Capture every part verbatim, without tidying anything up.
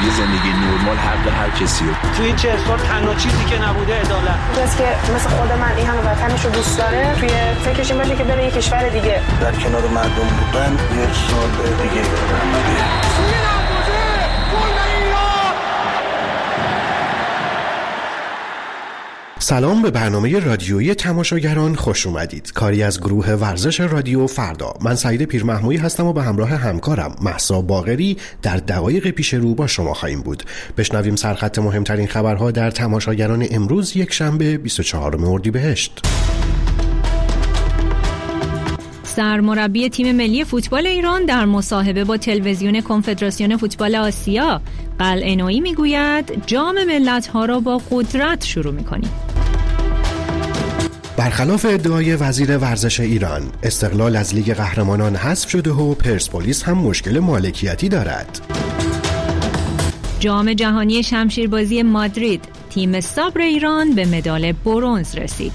یه زندگی نرمال حق هر کسیه. تو این چه سال تنها چیزی که نبوده عدالت. کسی که مثل خود من این همه وطنش رو دوست داره توی فکرش این باشه که بره یه کشور دیگه در کنار مردم بودن یه سال دیگه بره. سلام به برنامه رادیویی تماشاگران خوش اومدید. کاری از گروه ورزش رادیو فردا. من سعید پیرمحمودی هستم و به همراه همکارم مهسا باقری در دقایق پیش رو با شما خواهیم بود. بشنویم سرخط مهمترین خبرها در تماشاگران امروز یک شنبه بیست و چهارم اردیبهشت. سرمربی تیم ملی فوتبال ایران در مصاحبه با تلویزیون کنفدراسیون فوتبال آسیا قلعه‌نویی میگوید جام ملت‌ها را با قدرت شروع می‌کنیم. برخلاف ادعای وزیر ورزش ایران، استقلال از لیگ قهرمانان حذف شده و پرسپولیس هم مشکل مالکیتی دارد. جام جهانی شمشیربازی مادرید، تیم صبر ایران به مدال برنز رسید.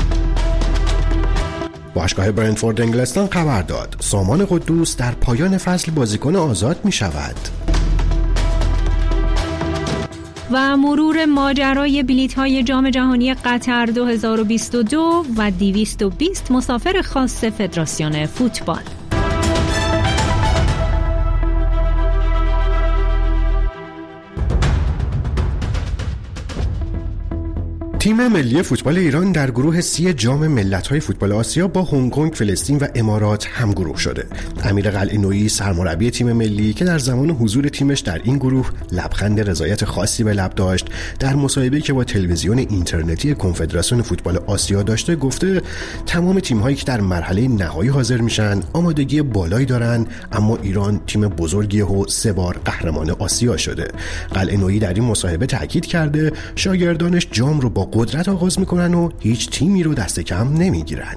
باشگاه برنتفورد انگلستان خبر داد سامان قدوس در پایان فصل بازیکن آزاد می شود. و مرور ماجرای بلیط‌های جام جهانی قطر دو هزار و بیست و دو و دویست و بیست مسافر خاص فدراسیون فوتبال. تیم ملی فوتبال ایران در گروه سی جام ملت‌های فوتبال آسیا با هنگ کنگ، فلسطین و امارات همگروه شده. امیر قلعه‌نویی سرمربی تیم ملی که در زمان حضور تیمش در این گروه لبخند رضایت خاصی به لب داشت، در مصاحبه‌ای که با تلویزیون اینترنتی کنفدراسیون فوتبال آسیا داشته گفته تمام تیم‌هایی که در مرحله نهایی حاضر میشن آمادگی بالایی دارن، اما ایران تیم بزرگیه و سه بار قهرمان آسیا شده. قلعه‌نویی در این مصاحبه تاکید کرده شاگردانش جام رو با قدرت آغاز میکنن و هیچ تیمی رو دست کم نمیگیرن.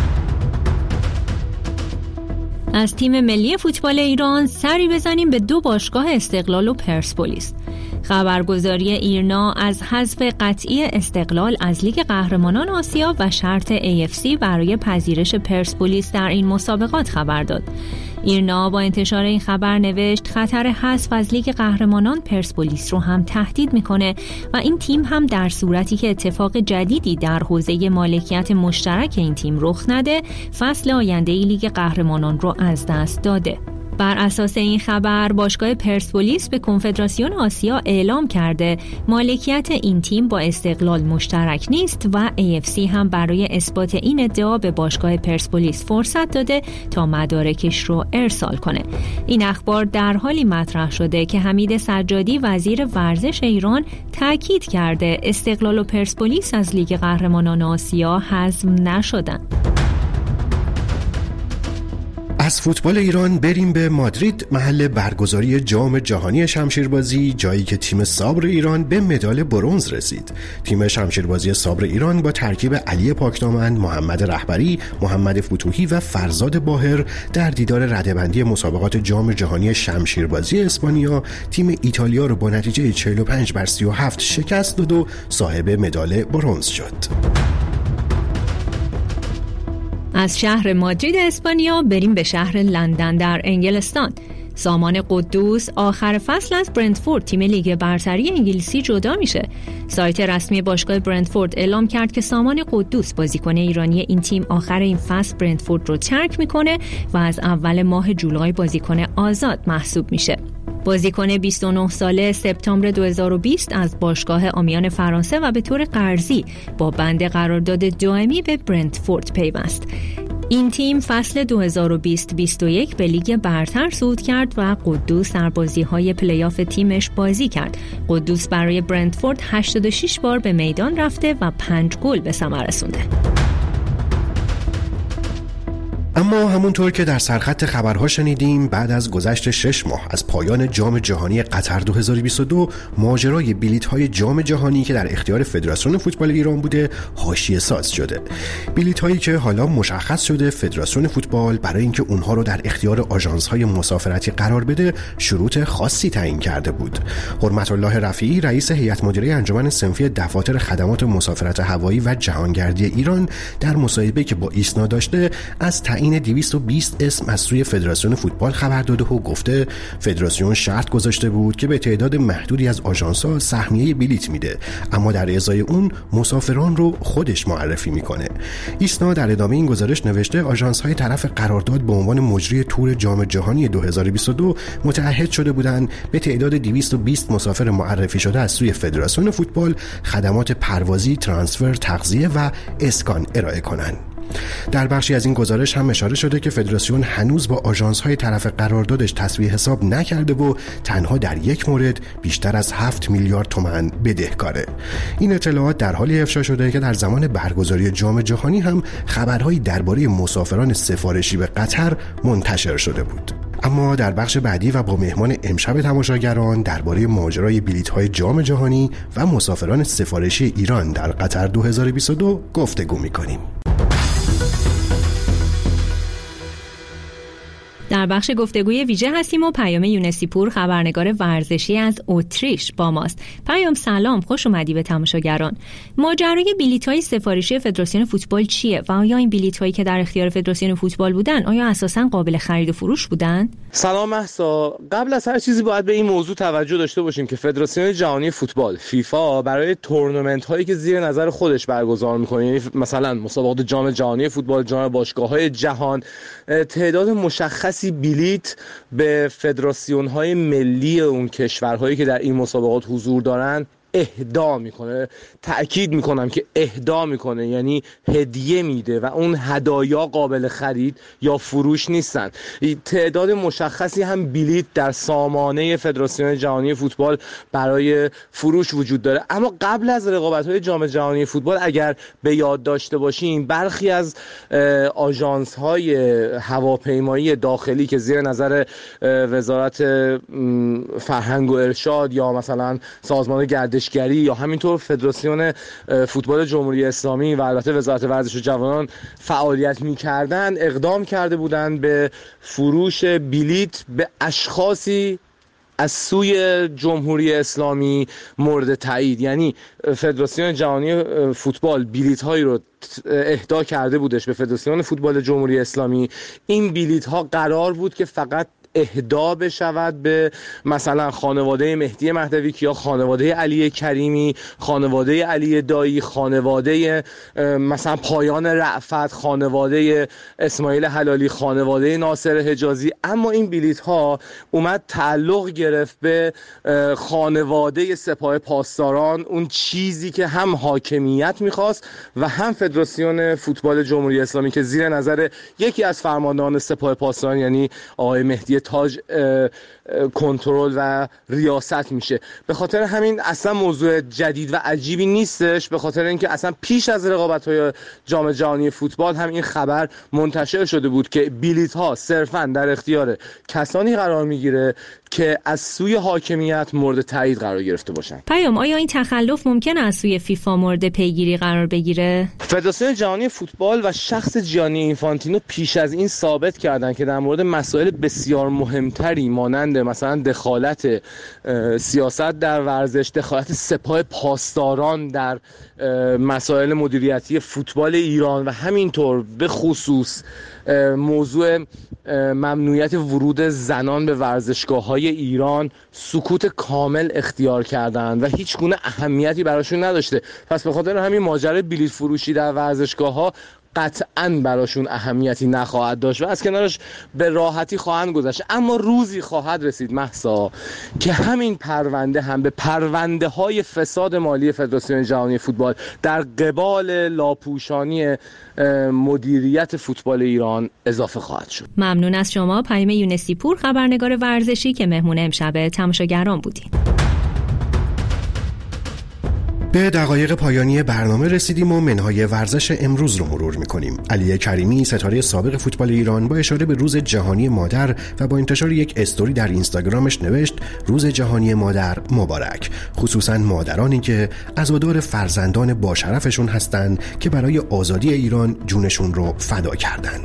از تیم ملی فوتبال ایران سری بزنیم به دو باشگاه استقلال و پرسپولیس. خبرگزاری ایرنا از حذف قطعی استقلال از لیگ قهرمانان آسیا و شرط ای اف سی برای پذیرش پرسپولیس در این مسابقات خبر داد. ایرنا با انتشار این خبر نوشت خطر حذف از لیگ قهرمانان پرسپولیس رو هم تهدید میکنه و این تیم هم در صورتی که اتفاق جدیدی در حوزه مالکیت مشترک این تیم رخ نده فصل آینده لیگ قهرمانان رو از دست داده. بر اساس این خبر باشگاه پرسپولیس به کنفدراسیون آسیا اعلام کرده مالکیت این تیم با استقلال مشترک نیست و ای اف سی هم برای اثبات این ادعا به باشگاه پرسپولیس فرصت داده تا مدارکش رو ارسال کنه. این اخبار در حالی مطرح شده که حمید سجادی وزیر ورزش ایران تاکید کرده استقلال و پرسپولیس از لیگ قهرمانان آسیا حذف نشدن. از فوتبال ایران بریم به مادرید، محل برگزاری جام جهانی شمشیربازی، جایی که تیم صبر ایران به مدال برنز رسید. تیم شمشیربازی صبر ایران با ترکیب علی پاکدامن، محمد رهبری، محمد فتوحی و فرزاد باهر در دیدار رده‌بندی مسابقات جام جهانی شمشیربازی اسپانیا تیم ایتالیا رو با نتیجه چهل و پنج بر سی و هفت شکست داد و صاحب مدال برنز شد. از شهر مادرید اسپانیا بریم به شهر لندن در انگلستان. سامان قدوس آخر فصل از برنتفورد تیم لیگ برتری انگلیسی جدا میشه. سایت رسمی باشگاه برنتفورد اعلام کرد که سامان قدوس بازیکن ایرانی این تیم آخر این فصل برنتفورد رو ترک میکنه و از اول ماه جولای بازیکن آزاد محسوب میشه. بازیکن بیست و نه ساله سپتامبر دو هزار و بیست از باشگاه آمیان فرانسه و به طور قرضی با بند قرارداد دائمی به برنتفورد پیوست. این تیم فصل دو هزار و بیست بیست و یک به لیگ برتر صعود کرد و قدوس در بازی‌های پلی‌آف تیمش بازی کرد. قدوس برای برنتفورد هشتاد و شش بار به میدان رفته و پنج گل به ثمر رسونده. اما همونطور که در سرخط خبرها شنیدیم، بعد از گذشت شش ماه از پایان جام جهانی قطر دو هزار و بیست و دو، ماجرای بلیط‌های جام جهانی که در اختیار فدراسیون فوتبال ایران بوده حاشیه ساز شده. بلیط‌هایی که حالا مشخص شده فدراسیون فوتبال برای اینکه اونها رو در اختیار آژانس‌های مسافرتی قرار بده شروط خاصی تعیین کرده بود. حرمت الله رفیعی رئیس هیئت مدیره انجمن صنفی دفاتر خدمات مسافرت هوایی و جهانگردی ایران در مصاحبه‌ای که با ایسنا داشته از تعیین تعیین دویست و بیست اسم از سوی فدراسیون فوتبال خبر داده و گفته فدراسیون شرط گذاشته بود که به تعداد محدودی از آژانس‌ها سهمیه بلیت میده، اما در ازای اون مسافران رو خودش معرفی میکنه. ایسنا در ادامه این گزارش نوشته آژانس‌های طرف قرارداد به عنوان مجری تور جام جهانی دو هزار و بیست و دو متعهد شده بودند به تعداد دویست و بیست مسافر معرفی شده از سوی فدراسیون فوتبال خدمات پروازی، ترانسفر، تغذیه و اسکان ارائه کنند. در بخشی از این گزارش هم اشاره شده که فدراسیون هنوز با آژانس‌های طرف قراردادش تسویه حساب نکرده و تنها در یک مورد بیشتر از هفت میلیارد تومان بدهکاره. این اطلاعات در حالی افشا شده که در زمان برگزاری جام جهانی هم خبرهایی درباره مسافران سفارشی به قطر منتشر شده بود. اما در بخش بعدی و با مهمان امشب تماشاگران درباره ماجرای بلیط‌های جام جهانی و مسافران سفارشی ایران در قطر دو هزار و بیست و دو گفتگو می‌کنیم. در بخش گفتگوی ویژه هستیم و پیام یونسی پور خبرنگار ورزشی از اتریش با ماست. پیام سلام، خوش اومدی به تماشاگران. ماجرای بلیط‌های سفارشی فدراسیون فوتبال چیه و آیا این بلیط‌هایی که در اختیار فدراسیون فوتبال بودن آیا اساساً قابل خرید و فروش بودن؟ سلام مهسا، قبل از هر چیزی باید به این موضوع توجه داشته باشیم که فدراسیون جهانی فوتبال فیفا برای تورنمنت هایی که زیر نظر خودش برگزار می‌کنه، یعنی مثلا مسابقات جام جهانی فوتبال، جام باشگاه‌های جهان، تعداد مشخص بلیت به فدراسیون‌های ملی اون کشورهایی که در این مسابقات حضور دارن اهدا میکنه. تأکید میکنم که اهدا میکنه، یعنی هدیه میده و اون هدایا قابل خرید یا فروش نیستن. تعداد مشخصی هم بلیت در سامانه فدراسیون جهانی فوتبال برای فروش وجود داره. اما قبل از رقابت‌های جام جهانی فوتبال اگر به یاد داشته باشین، برخی از آژانس‌های هواپیمایی داخلی که زیر نظر وزارت فرهنگ و ارشاد یا مثلا سازمان گردش یا همینطور فدراسیون فوتبال جمهوری اسلامی و البته وزارت ورزش و جوانان فعالیت می‌کردند، اقدام کرده بودند به فروش بلیت به اشخاصی از سوی جمهوری اسلامی مورد تایید. یعنی فدراسیون جهانی فوتبال بلیط هایی رو اهدا کرده بودش به فدراسیون فوتبال جمهوری اسلامی. این بلیط ها قرار بود که فقط اهدا بشود به مثلا خانواده مهدی مهدوی یا خانواده علی کریمی، خانواده علی دایی، خانواده مثلا پایان رأفت، خانواده اسماعیل حلالی، خانواده ناصر حجازی. اما این بلیط ها اومد تعلق گرفت به خانواده سپاه پاسداران، اون چیزی که هم حاکمیت میخواست و هم فدراسیون فوتبال جمهوری اسلامی که زیر نظر یکی از فرماندهان سپاه پاسداران یعنی آقای مهدی تاج کنترل و ریاست میشه. به خاطر همین اصلا موضوع جدید و عجیبی نیستش، به خاطر اینکه اصلا پیش از رقابت‌های جام جهانی فوتبال هم این خبر منتشر شده بود که بلیط ها صرفاً در اختیار کسانی قرار میگیره که از سوی حاکمیت مورد تایید قرار گرفته باشن. پیام، آیا این تخلف ممکنه از سوی فیفا مورد پیگیری قرار بگیره؟ فدراسیون جهانی فوتبال و شخص جیانی اینفانتینو پیش از این ثابت کردن که در مورد مسائل بسیار مهمتری مانند مثلا دخالت سیاست در ورزش، دخالت سپاه پاسداران در مسائل مدیریتی فوتبال ایران و همینطور به خصوص موضوع ممنوعیت ورود زنان به ورزشگاه‌های ایران سکوت کامل اختیار کردند و هیچ گونه اهمیتی براشون نداشته. پس به خاطر همین ماجرای بلیط فروشی در ورزشگاه‌ها قطعاً براشون اهمیتی نخواهد داشت و از کنارش به راحتی خواهند گذشت. اما روزی خواهد رسید مهسا که همین پرونده هم به پرونده های فساد مالی فدراسیون جهانی فوتبال در قبال لاپوشانی مدیریت فوتبال ایران اضافه خواهد شد. ممنون از شما پیام یونسی پور، خبرنگار ورزشی که مهمون امشب تماشاگران بودید. به دقایق پایانی برنامه رسیدیم و منهای ورزش امروز رو مرور میکنیم. علی کریمی، ستاره سابق فوتبال ایران، با اشاره به روز جهانی مادر و با انتشار یک استوری در اینستاگرامش نوشت روز جهانی مادر مبارک، خصوصا مادرانی که عزادار فرزندان با شرفشون هستند که برای آزادی ایران جونشون رو فدا کردند.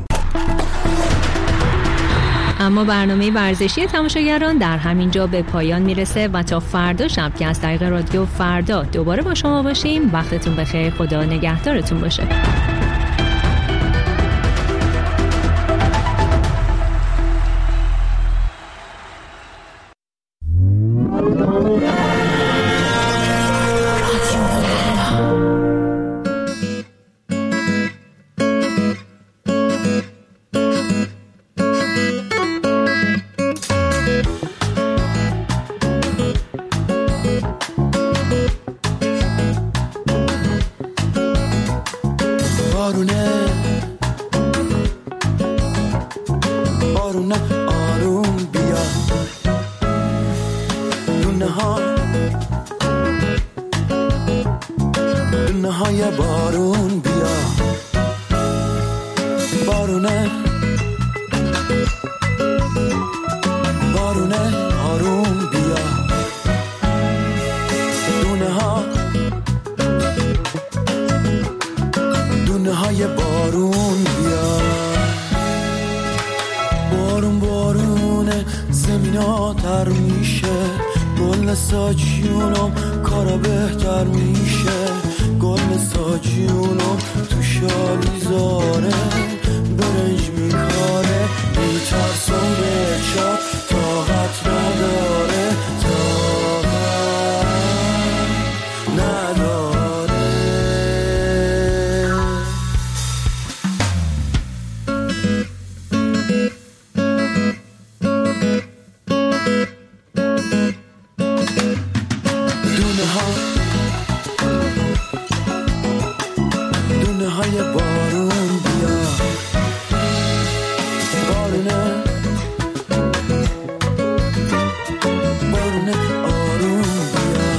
اما برنامه ورزشی تماشاگران در همین جا به پایان میرسه و تا فردا شب که از طریق رادیو فردا دوباره با شما باشیم. وقتتون بخیر، خدا نگهدارتون باشه. آروم بیا دونه ها دونه های بارون بیا بارون بارونه زمینا تر میشه گل ساجیونم کارا بهتر میشه گل ساجیونم تو شالیزاره برنج میکاره میترسم به چاپ طاقت نداره طاقت نداره دونه ها دونه های بارون بیا بارونه بارونه آروم بیا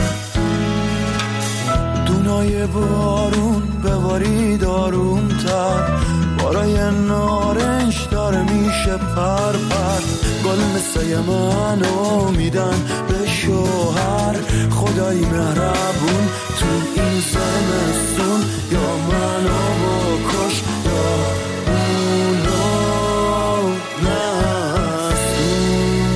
دونای بارون ببارید آروم تر بارای نارنج داره میشه پر پر گل مثل منو میدن به شوهر خدای مهربون تو این زمستون یا منو بکش یا اونو نستون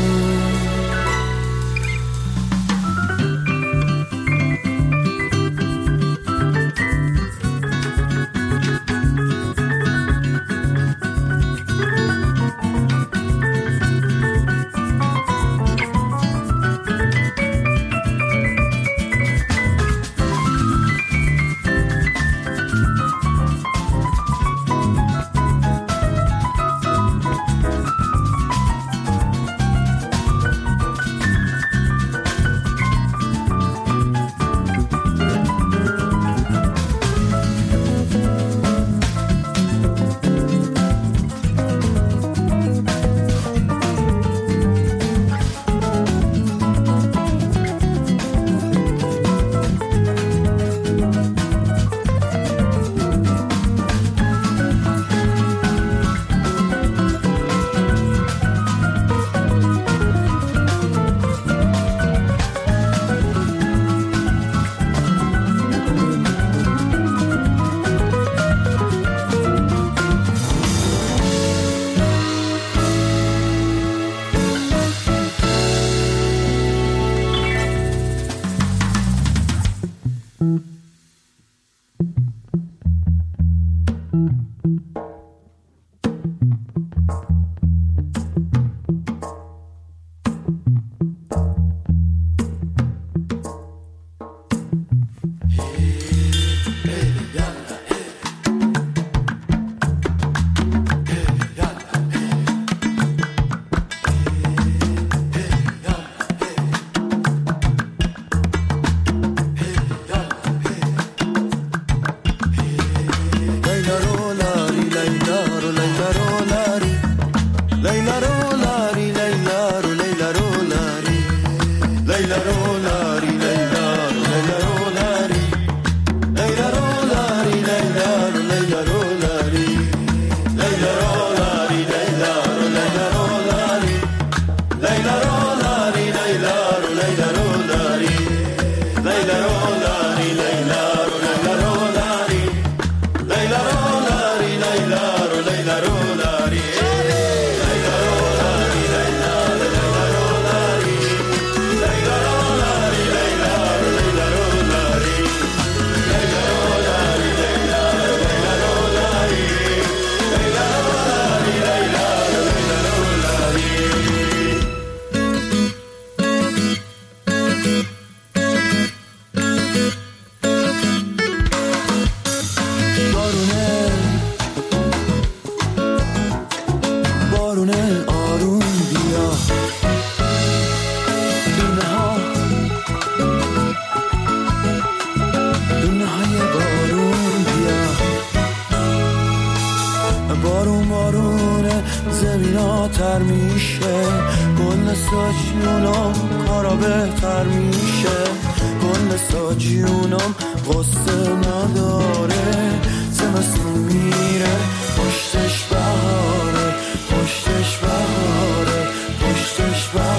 تر میشه گل ساجیونم کارا بهتر میشه گل ساجیونم غصه نداره زمستون میره پشتش بهاره پشتش بهاره پشتش بهاره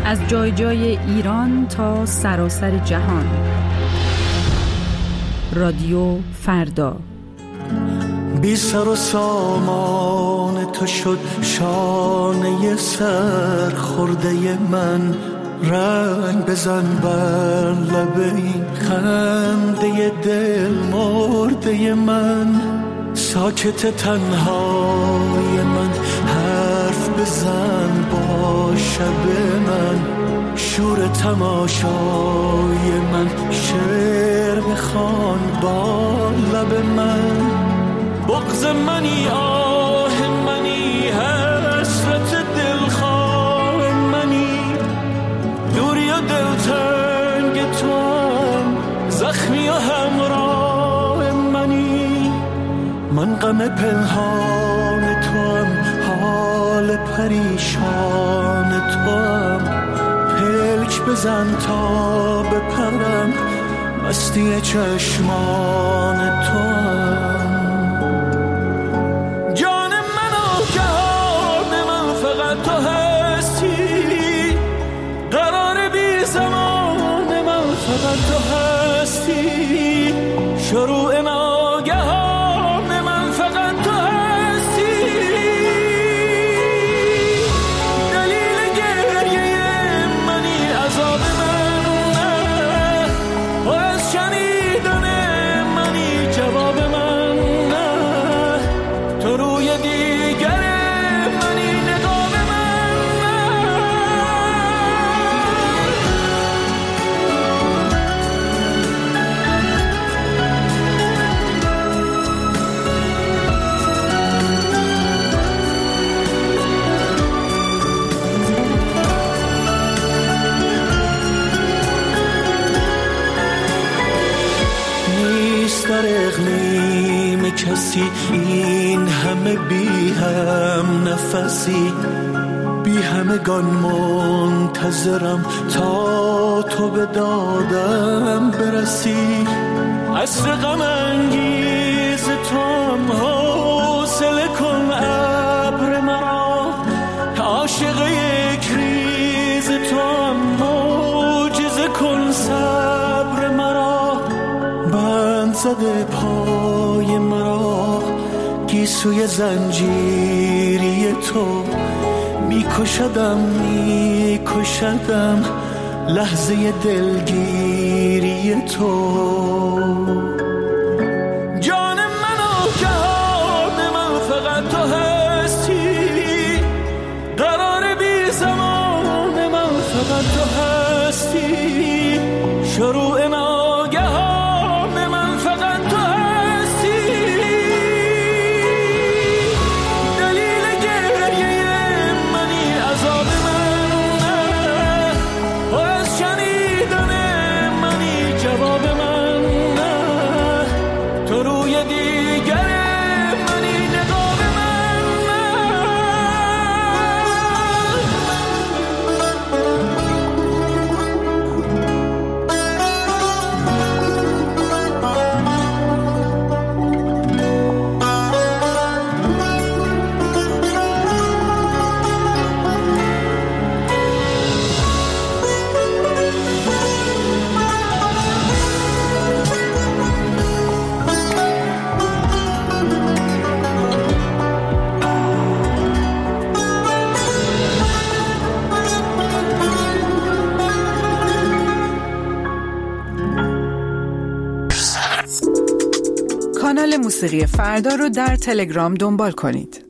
از جای جای ایران تا سراسر جهان. رادیو فردا. بی سر و سامان تو شد شانه سر خورده من، رنگ بزن بر لب این خنده دل مرده من. ساکت تنهای من حرف بزن با شب من، شور تماشای من شعر بخوان با لب من. بغض منی آه منی حسرت دلخواه منی، دوری و دلتنگ تو هم زخمی و همراه منی. من غم پنهان تو هم حال پریشان تو هم، پلک بزن تا بپرم مستی چشمان تو هم. تو هستی قرار بی زمان من، فقط تو هستی شروع ناگهان من، فقط تو هستی دلیل گریه منی، عذاب من نه و از شنیدن منی، جواب من نه تو روی دیگر در اقلیم کسی این همه بی هم نفسی، بی همگان منتظرم تا تو به دادم برسی. عصر غم انگیز تو هم حوصله کن ابر مرا، عاشق یک ریز تو هم معجزه کن صبر مرا. بند زده پای مرا گیسوی زنجیری تو، میکشدم میکشدم لحظه دلگیری تو. جان من و جهان من فقط تو هستی، قرار بی زمان من فقط تو هستی شروع ناگهان. کانال موسیقی فردا رو در تلگرام دنبال کنید.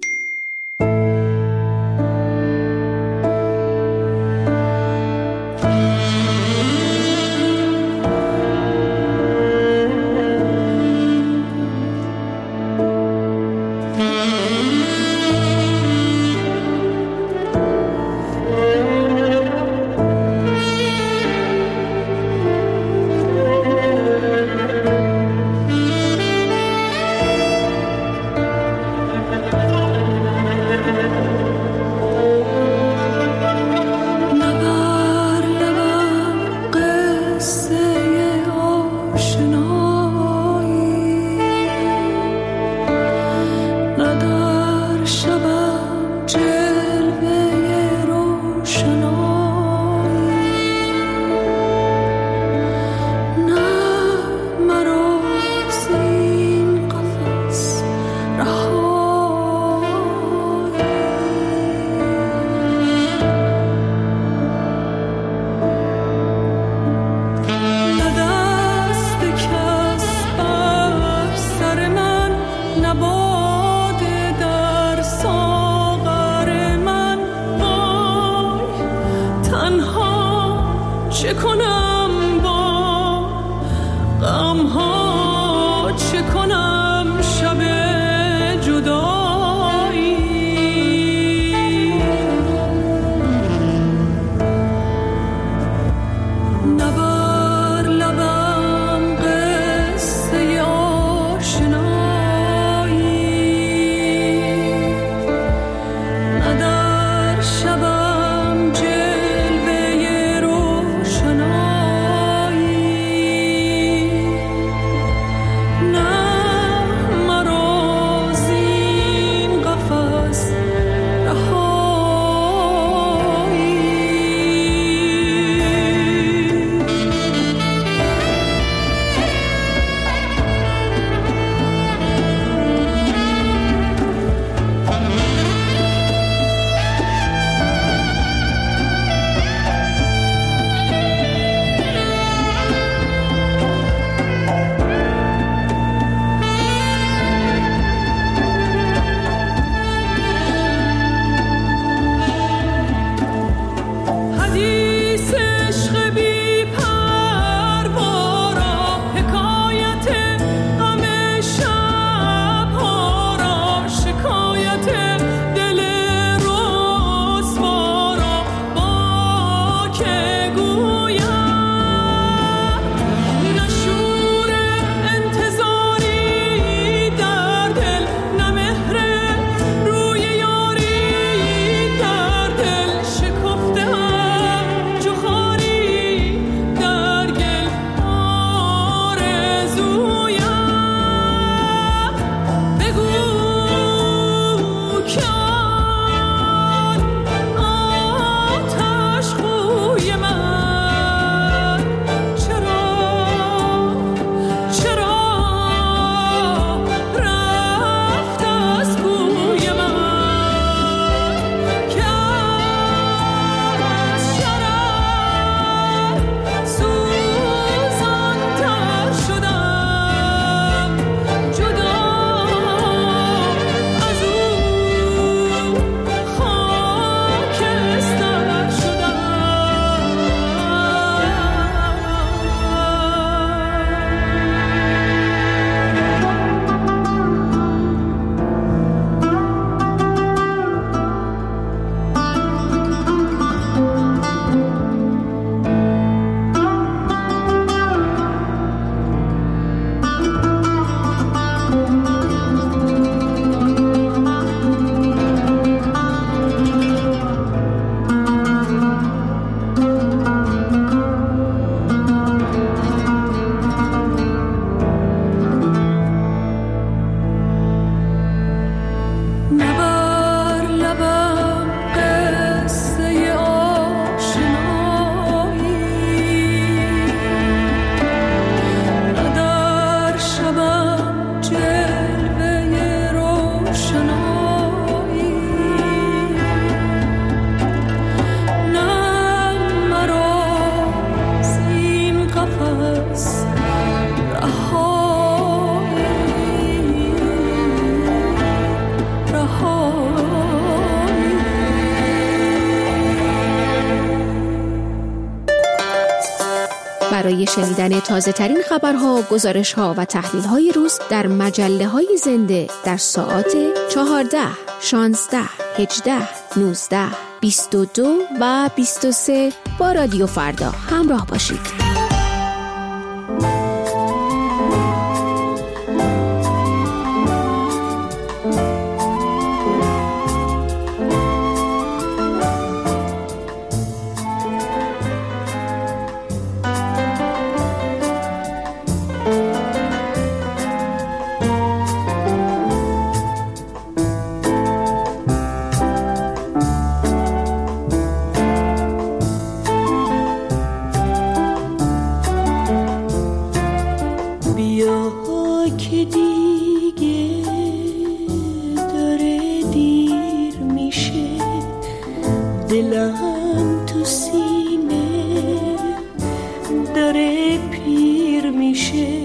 Oh کنم با غم‌ها، چه کنم شب جدایی. نبر لبم قصه آشنایی، نه در شبم جلوه روشنایی، نه مرا زین قفس رهایی. حدیث عشق بی پروا را، حکایت غم شب‌ها را، شکایت دل رسوا را با که گویم. نه شور انتظاری در دل، نه مهر روی یاری در دل، شکفته‌ام جوخاری در گل آرزویم. بگو که آن آتش خوی من چرا چرا رفت از کوی من، که از شرم سوزان‌تر شدم، جدا از او خاکستر شدم. نبر لبم قصه آشنایی، نه در شبم جلوه روشنایی، نه مرا زین قفس رهایی رهایی. برای شنیدن تازه ترین خبرها، گزارش‌ها و تحلیل‌های روز در مجله‌های زنده در ساعات چهارده، شانزده، هجده، نوزده، بیست و دو و بیست و سه با رادیو فردا همراه باشید. دلم تو سینه داره پیر میشه،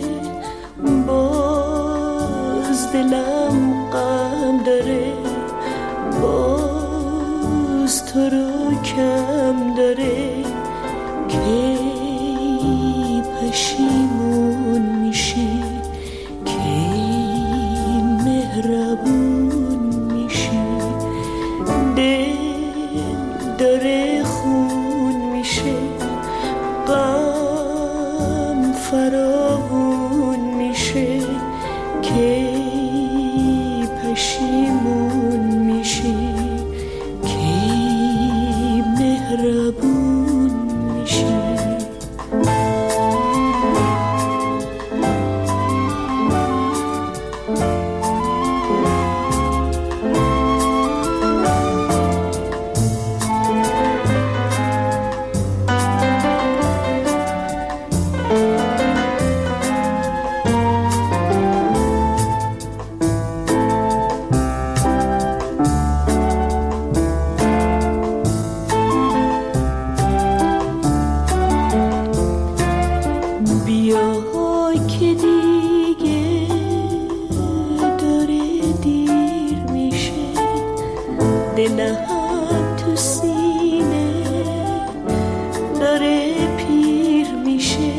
باز دلم غم داره، باز تو رو کم داره، که پشیمون میشی، کی مهربون میشی، دل داره خون میشه، غم فراوون میشه، کی پشیمون میشی، کی مهربون میشی. دلم تو سینه داره پیر میشه،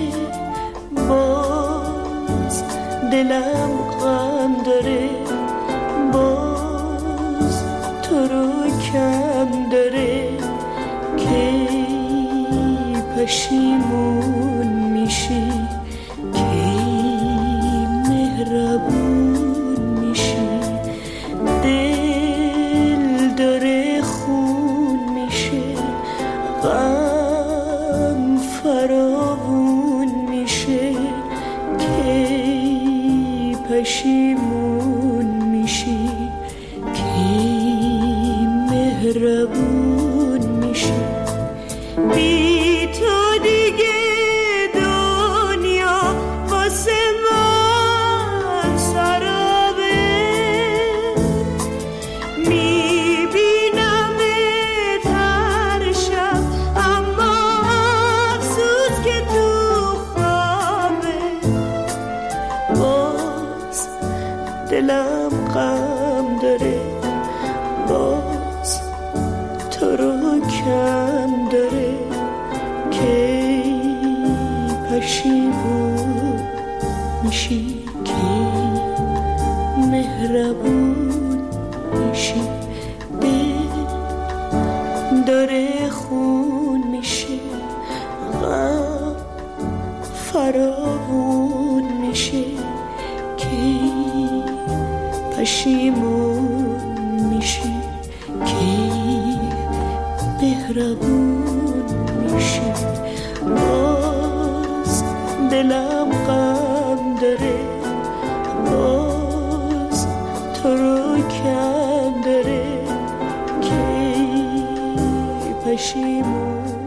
باز دلم غم داره، باز تو رو کم داره، کی پشیمون میشی، کی مهربون میشی، دل داره خون میشه، غم فراوون میشه، کی پشیمون میشی، کی مهربون میشی. بی تو دیگه دنیا واسه من سرابه، میبینمت هر شب اما افسوس که تو خوابه، باز دلم غم داره، باز تو رو کم داره، کی پشیمون میشی، کی مهربون میشی، دل داره خون میشه، غم فراوون میشه، کی پشیمون میشی، کی مهربون میشی، باز دلم غم داره، باز تو رو کم داره، کی پشیمون